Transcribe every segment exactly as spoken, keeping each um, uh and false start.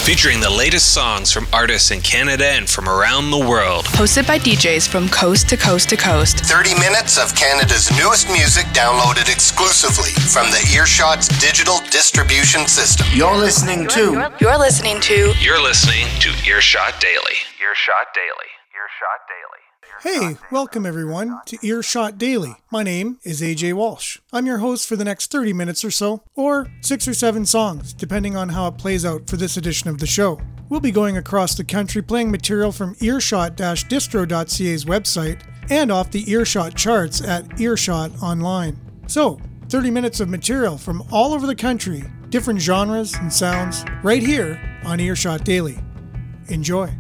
featuring the latest songs from artists in Canada and from around the world. Hosted by D Js from coast to coast to coast. thirty minutes of Canada's newest music downloaded exclusively from the Earshot's digital distribution system. You're listening to... You're listening to... You're listening to Earshot Daily. Earshot Daily. Earshot Daily. Hey, welcome everyone to Earshot Daily. My name is A J Walsh. I'm your host for the next thirty minutes or so, or six or seven songs, depending on how it plays out for this edition of the show. We'll be going across the country playing material from earshot dash distro dot c a's website and off the Earshot charts at Earshot Online. So, thirty minutes of material from all over the country, different genres and sounds, right here on Earshot Daily. Enjoy.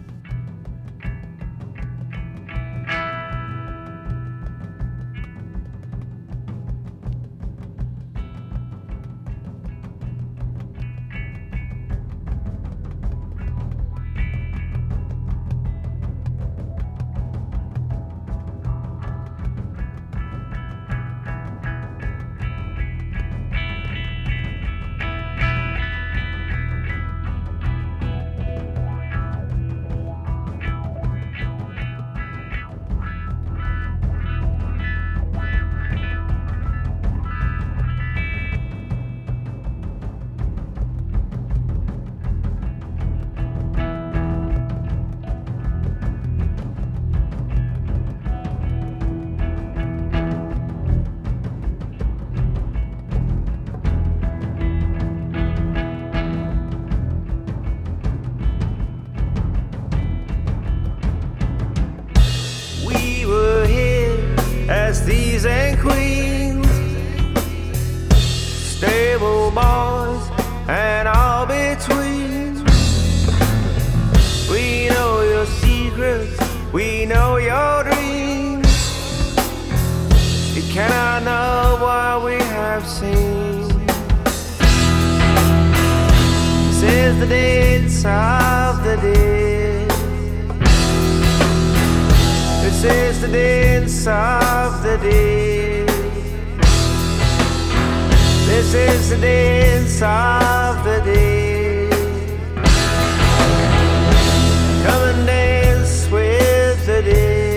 These and queens, stable boys, and all between. We know your secrets, we know your dreams. You cannot know what we have seen. This is the dance of the dead. This is the dance of the dead. This is the dance of the dead. Come and dance with the dead.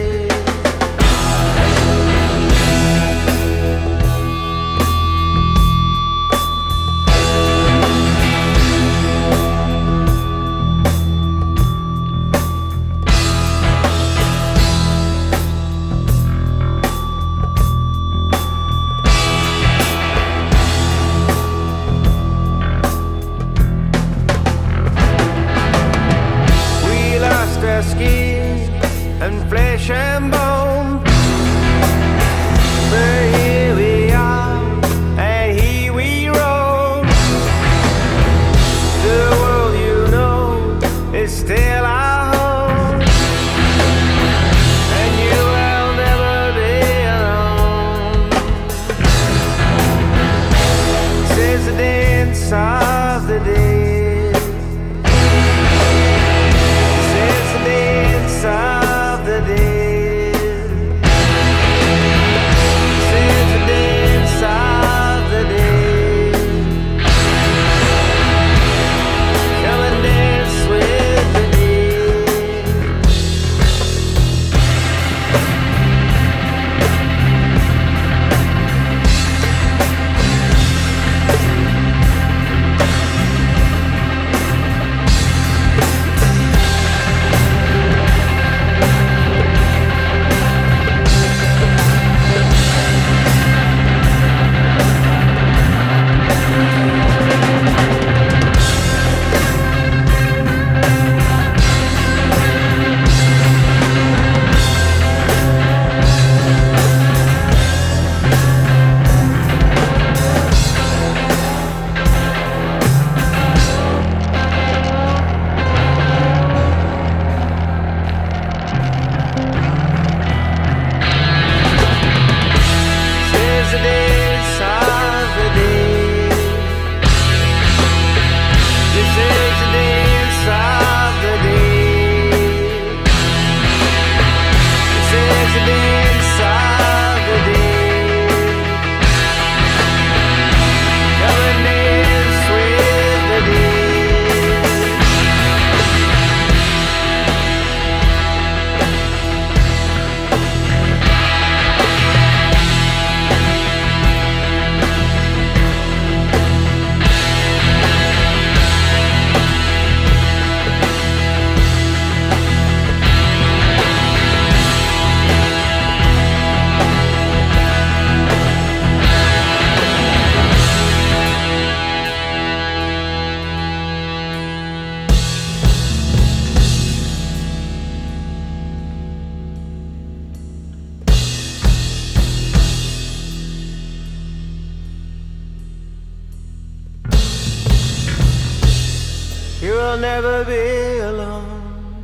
You will never be alone.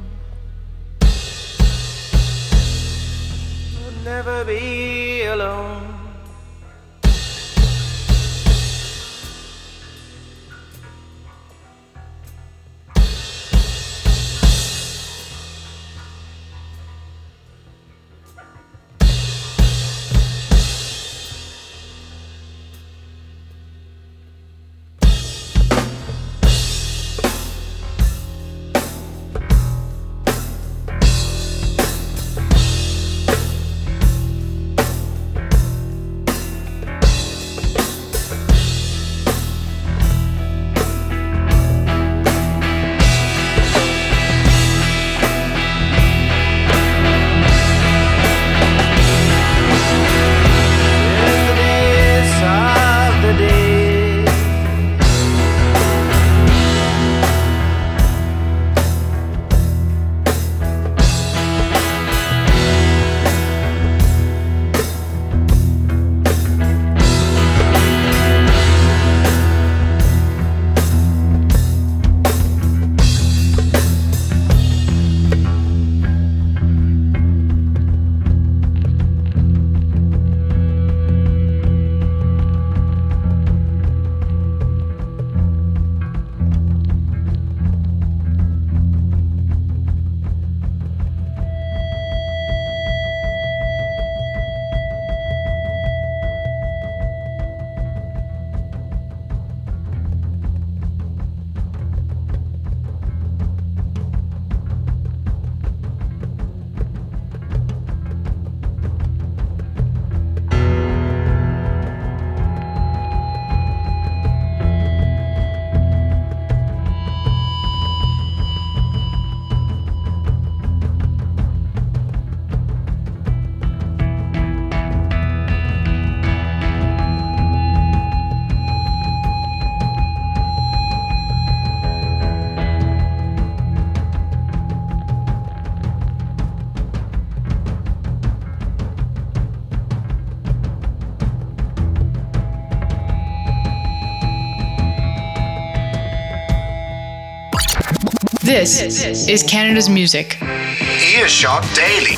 You'll never be alone. This is Canada's music. Earshot Daily.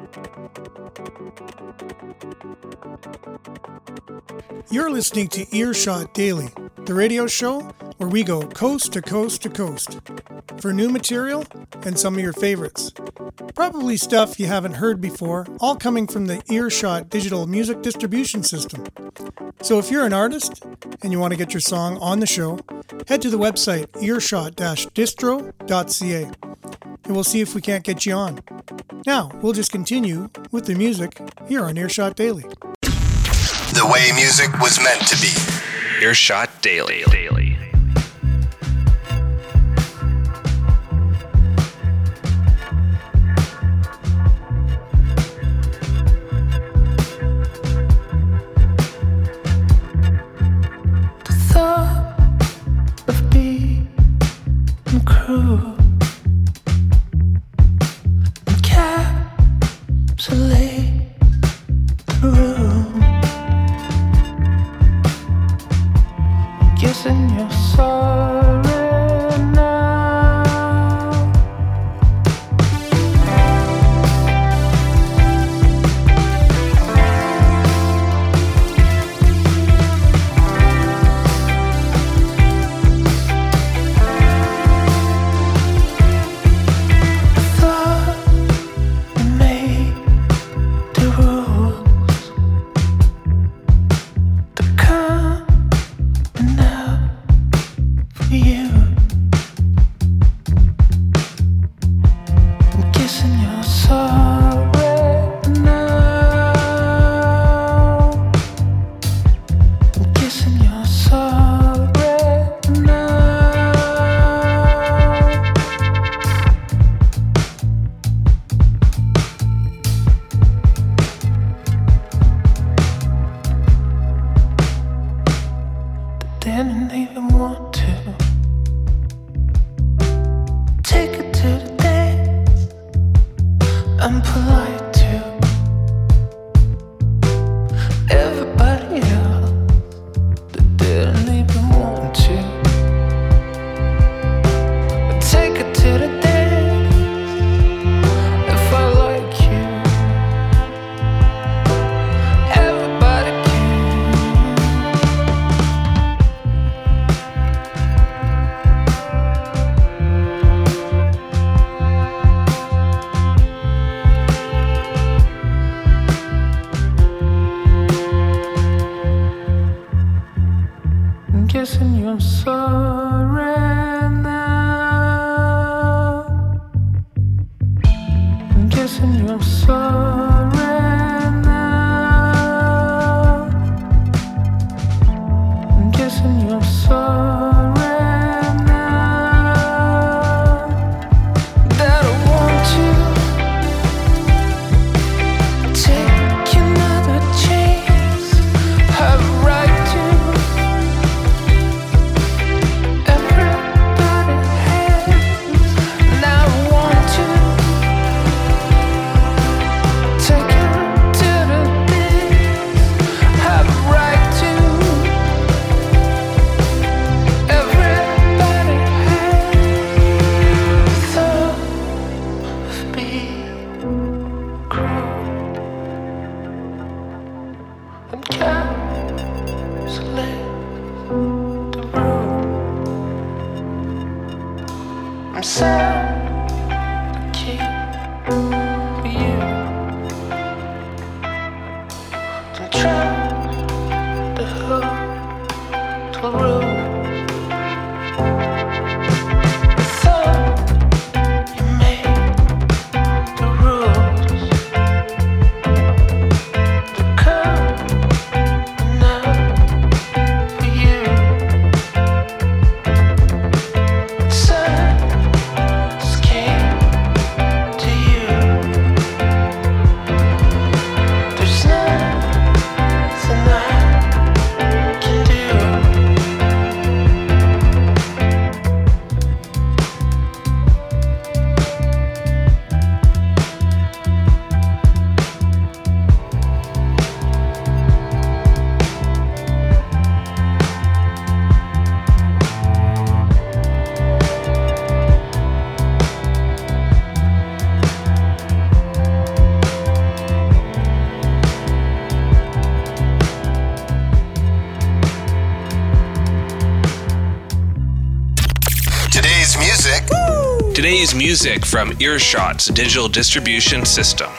You're listening to Earshot Daily, the radio show where we go coast to coast to coast for new material and some of your favorites. Probably stuff you haven't heard before, all coming from the Earshot digital music distribution system. So if you're an artist and you want to get your song on the show, head to the website earshot dash distro dot c a and we'll see if we can't get you on. Now, we'll just continue with the music here on Earshot Daily. The way music was meant to be. Earshot Daily. Daily. The thought of being cruel encapsulate the room. Guessing you're sorry now. I thought we made the rules. The coming out for you. I'm guessing you're sorry now. I'm guessing you're sorry now. Didn't even want to take it to the dance. I'm polite to everybody else that didn't even want to. Take it to the dance if I like you. Everybody can. I'm guessing you're sorry now. I'm guessing you're sorry now. I'm guessing you're sorry now. That I want to take another chance. Have a right to Today's music from Earshot's digital distribution system.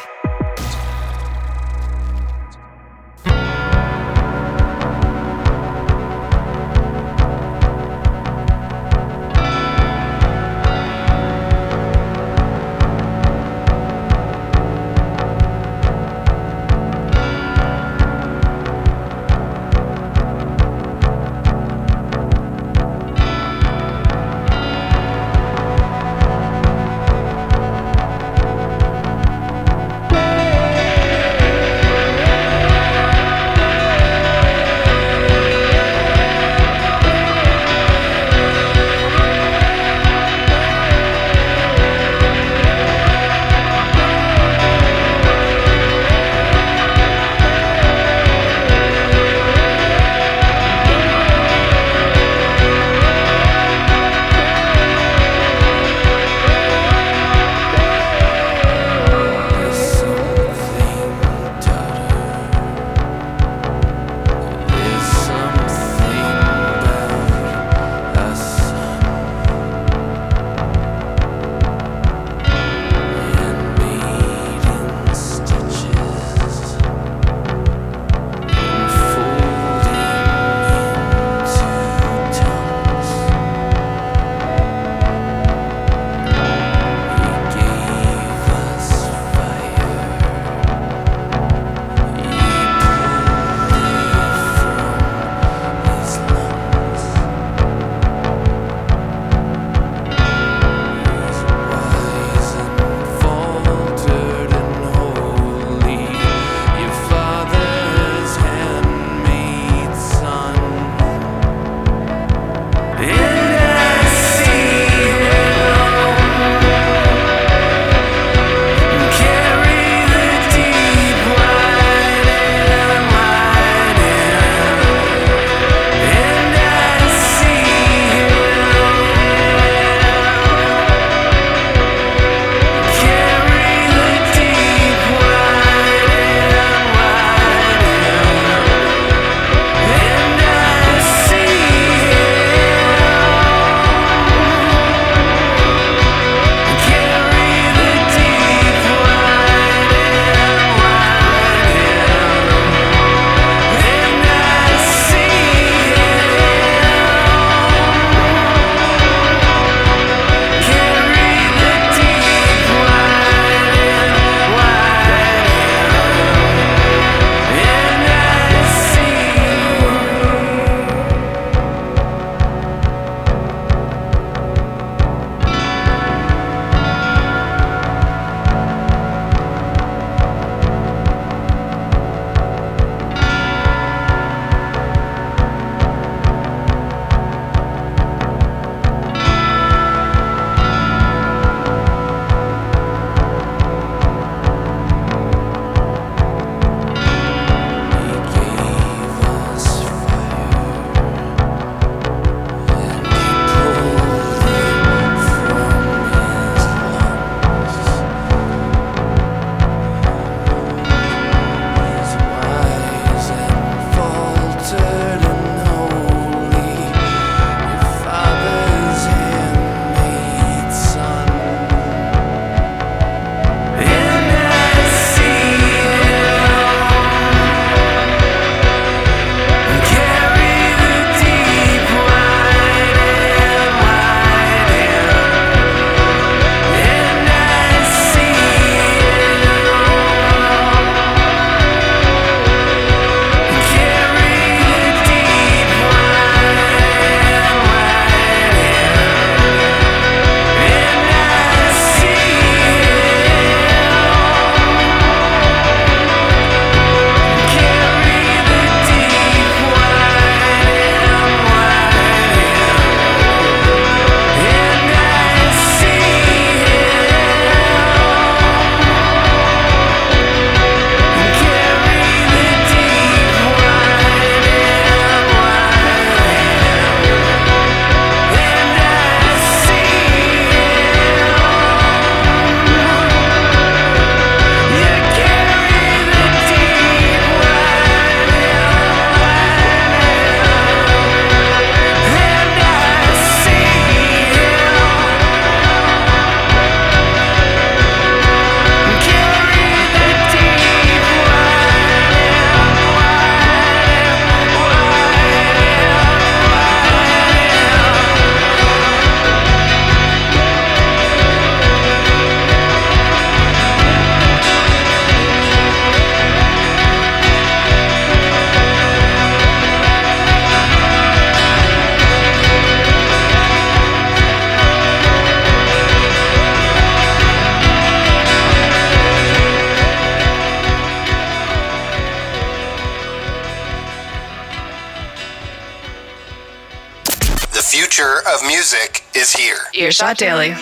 music is here. Earshot Daily.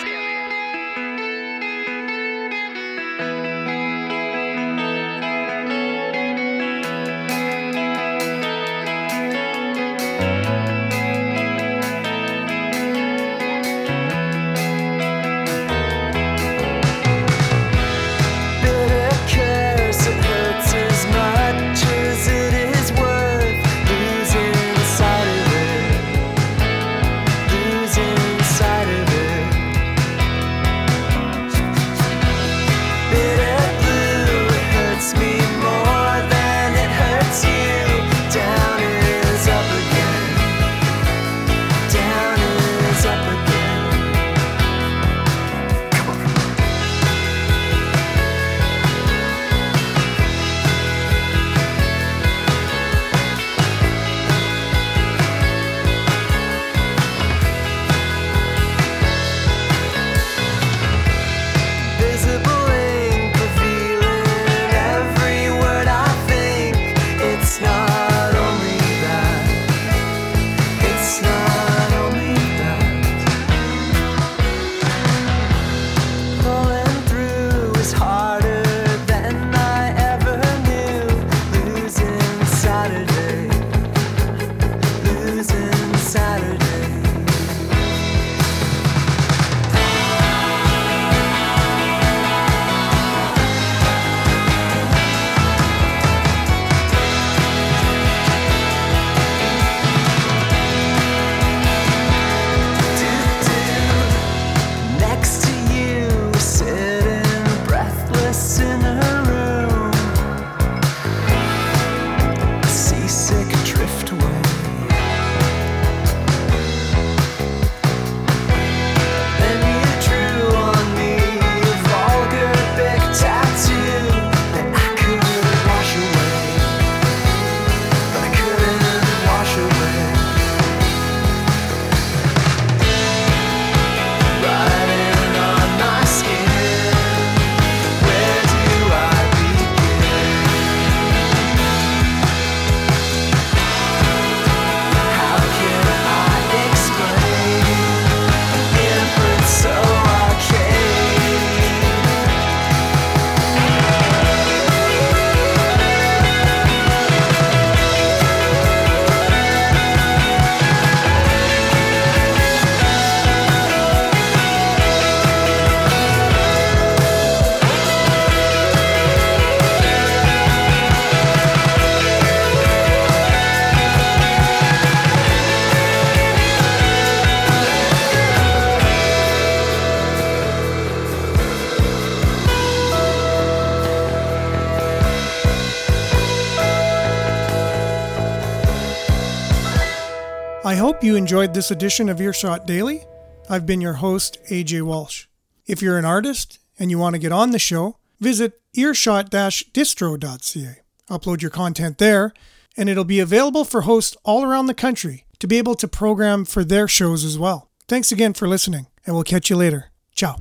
I hope you enjoyed this edition of Earshot Daily. I've been your host, A J Walsh. If you're an artist and you want to get on the show, visit earshot dash distro dot c a. Upload your content there, and it'll be available for hosts all around the country to be able to program for their shows as well. Thanks again for listening, and we'll catch you later. Ciao.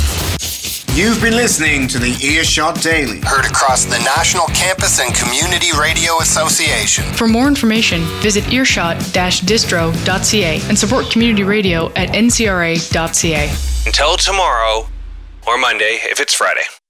You've been listening to the Earshot Daily. Heard across the National Campus and Community Radio Association. For more information, visit earshot dash distro dot c a and support community radio at n c r a dot c a. Until tomorrow, or Monday if it's Friday.